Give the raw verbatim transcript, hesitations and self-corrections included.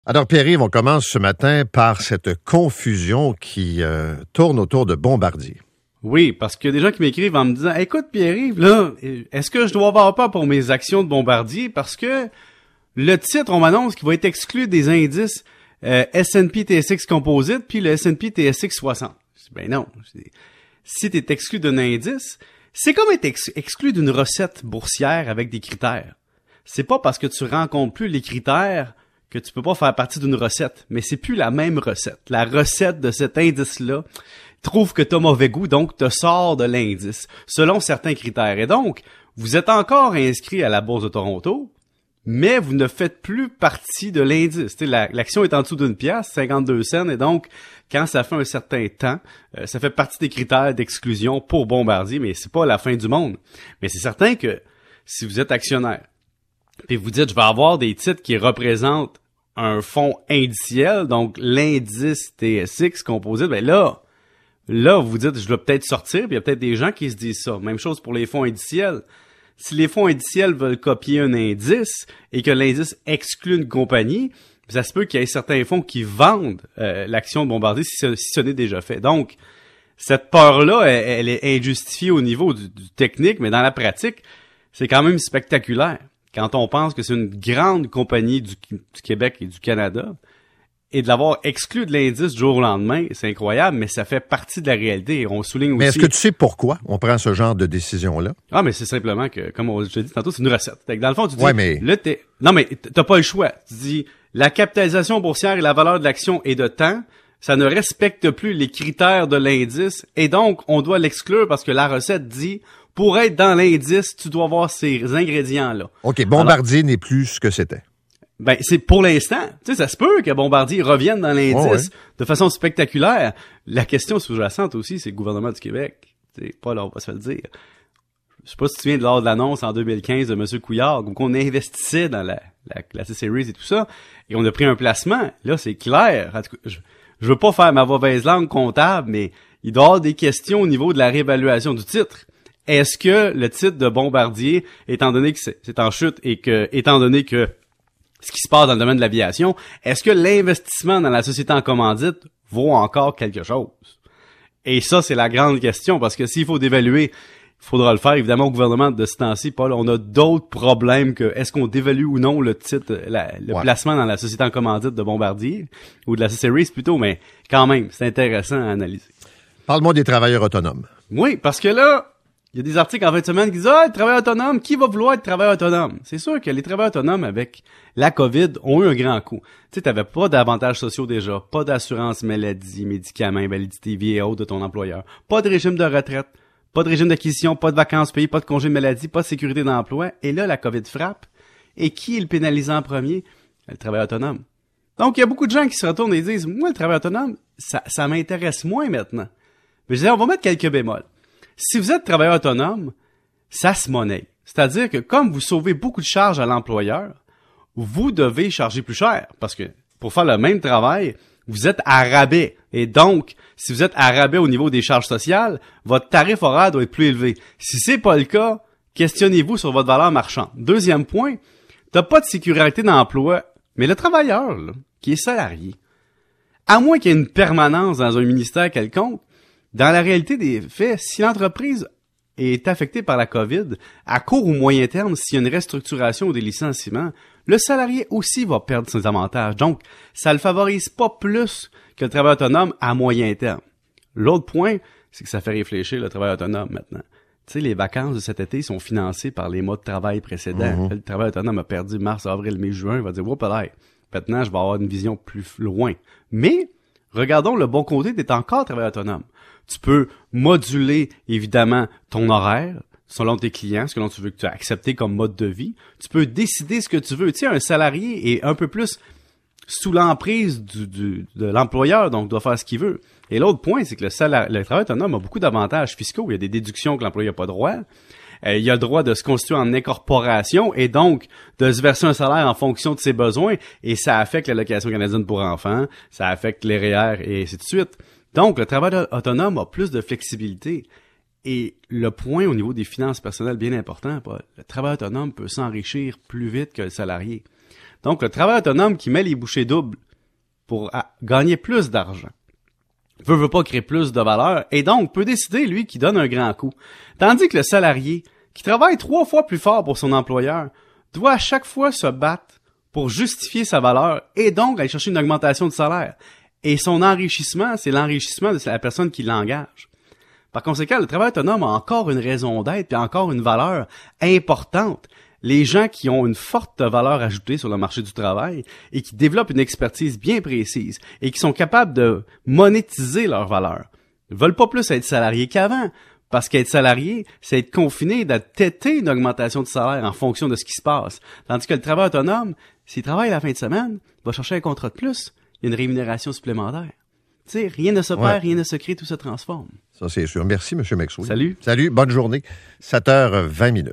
Alors, Pierre-Yves, on commence ce matin par cette confusion qui euh, tourne autour de Bombardier. Oui, parce qu'il y a des gens qui m'écrivent en me disant « Écoute, Pierre-Yves, là, est-ce que je dois avoir peur pour mes actions de Bombardier? Parce que le titre, on m'annonce qu'il va être exclu des indices euh, S and P T S X Composite puis le S and P T S X soixante. » Je dis « Ben non, si tu es exclu d'un indice, c'est comme être ex- exclu d'une recette boursière avec des critères. C'est pas parce que tu rencontres plus les critères que tu peux pas faire partie d'une recette, mais c'est plus la même recette. La recette de cet indice-là trouve que tu as mauvais goût, donc te sort de l'indice, selon certains critères. Et donc, vous êtes encore inscrit à la Bourse de Toronto, mais vous ne faites plus partie de l'indice. T'sais, la, l'action est en dessous d'une pièce, cinquante-deux cents, et donc, quand ça fait un certain temps, euh, ça fait partie des critères d'exclusion pour Bombardier, mais c'est pas la fin du monde. Mais c'est certain que si vous êtes actionnaire, puis vous dites, je vais avoir des titres qui représentent un fonds indiciel, donc l'indice T S X composite, ben là, là, vous dites, je dois peut-être sortir, puis il y a peut-être des gens qui se disent ça. Même chose pour les fonds indiciels. Si les fonds indiciels veulent copier un indice et que l'indice exclut une compagnie, ça se peut qu'il y ait certains fonds qui vendent euh, l'action de Bombardier si ce, si ce n'est déjà fait. Donc, cette peur-là, elle, elle est injustifiée au niveau du, du technique, mais dans la pratique, c'est quand même spectaculaire. Quand on pense que c'est une grande compagnie du, du Québec et du Canada, et de l'avoir exclu de l'indice du jour au lendemain, c'est incroyable, mais ça fait partie de la réalité. Et on souligne aussi... Mais est-ce que tu sais pourquoi on prend ce genre de décision-là? Ah, mais c'est simplement que, comme on, je l'ai dit tantôt, c'est une recette. Dans le fond, tu dis... Ouais, mais... Là, t'es, non, mais t'as pas le choix. Tu dis, la capitalisation boursière et la valeur de l'action est de temps, ça ne respecte plus les critères de l'indice, et donc, on doit l'exclure parce que la recette dit... Pour être dans l'indice, tu dois avoir ces ingrédients-là. OK, Bombardier Alors, n'est plus ce que c'était. Ben, c'est pour l'instant. Tu sais, ça se peut que Bombardier revienne dans l'indice oh, ouais. de façon spectaculaire. La question sous-jacente aussi, c'est le gouvernement du Québec. C'est pas là, on va se le dire. Je sais pas si tu te souviens de lors de l'annonce en deux mille quinze de M. Couillard, où on investissait dans la, la, la C-Series et tout ça, et on a pris un placement. Là, c'est clair. En tout cas, je, je veux pas faire ma mauvaise langue comptable, mais il doit y avoir des questions au niveau de la réévaluation du titre. Est-ce que le titre de Bombardier, étant donné que c'est, c'est en chute et que, étant donné que ce qui se passe dans le domaine de l'aviation, est-ce que l'investissement dans la société en commandite vaut encore quelque chose? Et ça, c'est la grande question, parce que s'il faut dévaluer, il faudra le faire, évidemment, au gouvernement de ce temps-ci, Paul. On a d'autres problèmes que est-ce qu'on dévalue ou non le titre, la, le ouais. placement dans la société en commandite de Bombardier, ou de la C-Series plutôt, mais quand même, c'est intéressant à analyser. Parle-moi des travailleurs autonomes. Oui, parce que là, il y a des articles en fin de semaine qui disent « Ah, le travailleur autonome, qui va vouloir être travailleur autonome? » C'est sûr que les travailleurs autonomes, avec la COVID, ont eu un grand coup. Tu sais, t'avais pas d'avantages sociaux déjà, pas d'assurance maladie, médicaments, invalidité, vie et autres de ton employeur, pas de régime de retraite, pas de régime d'acquisition, pas de vacances payées, pas de congé de maladie, pas de sécurité d'emploi. Et là, la COVID frappe. Et qui est le pénalisant en premier? Le travailleur autonome. Donc, il y a beaucoup de gens qui se retournent et disent « Moi, le travailleur autonome, ça, ça m'intéresse moins maintenant. » Mais je dis, on va mettre quelques bémols. Si vous êtes travailleur autonome, ça se monnaie. C'est-à-dire que comme vous sauvez beaucoup de charges à l'employeur, vous devez charger plus cher. Parce que pour faire le même travail, vous êtes à rabais. Et donc, si vous êtes à rabais au niveau des charges sociales, votre tarif horaire doit être plus élevé. Si c'est pas le cas, questionnez-vous sur votre valeur marchande. Deuxième point, t'as pas de sécurité d'emploi, mais le travailleur, là, qui est salarié, à moins qu'il y ait une permanence dans un ministère quelconque, dans la réalité des faits, si l'entreprise est affectée par la COVID, à court ou moyen terme, s'il y a une restructuration ou des licenciements, le salarié aussi va perdre ses avantages. Donc, ça le favorise pas plus que le travail autonome à moyen terme. L'autre point, c'est que ça fait réfléchir le travail autonome maintenant. Tu sais, les vacances de cet été sont financées par les mois de travail précédents. Mm-hmm. Le travail autonome a perdu mars, avril, mai, juin. Il va dire, whoop, là, maintenant, je vais avoir une vision plus loin. Mais, regardons le bon côté d'être encore travailleur autonome. Tu peux moduler, évidemment, ton horaire selon tes clients, ce que tu veux que tu as accepté comme mode de vie. Tu peux décider ce que tu veux. Tu sais, un salarié est un peu plus sous l'emprise du, du, de l'employeur, donc doit faire ce qu'il veut. Et l'autre point, c'est que le, salari- le travail autonome a beaucoup d'avantages fiscaux. Il y a des déductions que l'employé n'a pas droit. Euh, il a le droit de se constituer en incorporation et donc de se verser un salaire en fonction de ses besoins. Et ça affecte l'allocation canadienne pour enfants, ça affecte les R E E R et ainsi de suite. Donc, le travail autonome a plus de flexibilité. Et le point au niveau des finances personnelles bien important, Paul, le travail autonome peut s'enrichir plus vite que le salarié. Donc, le travail autonome qui met les bouchées doubles pour a- gagner plus d'argent, veut, veut pas créer plus de valeur, et donc peut décider, lui, qui donne un grand coup. Tandis que le salarié, qui travaille trois fois plus fort pour son employeur, doit à chaque fois se battre pour justifier sa valeur et donc aller chercher une augmentation de salaire. Et son enrichissement, c'est l'enrichissement de la personne qui l'engage. Par conséquent, le travail autonome a encore une raison d'être et encore une valeur importante. Les gens qui ont une forte valeur ajoutée sur le marché du travail et qui développent une expertise bien précise et qui sont capables de monétiser leur valeur ne veulent pas plus être salariés qu'avant. Parce qu'être salarié, c'est être confiné, d'être têté une augmentation de salaire en fonction de ce qui se passe. Tandis que le travail autonome, s'il travaille la fin de semaine, il va chercher un contrat de plus, il y a une rémunération supplémentaire. Tu sais, rien ne se perd, Ouais. rien ne se crée, tout se transforme. Ça, c'est sûr. Merci, M. McSween. Salut. Salut, bonne journée. sept heures vingt minutes.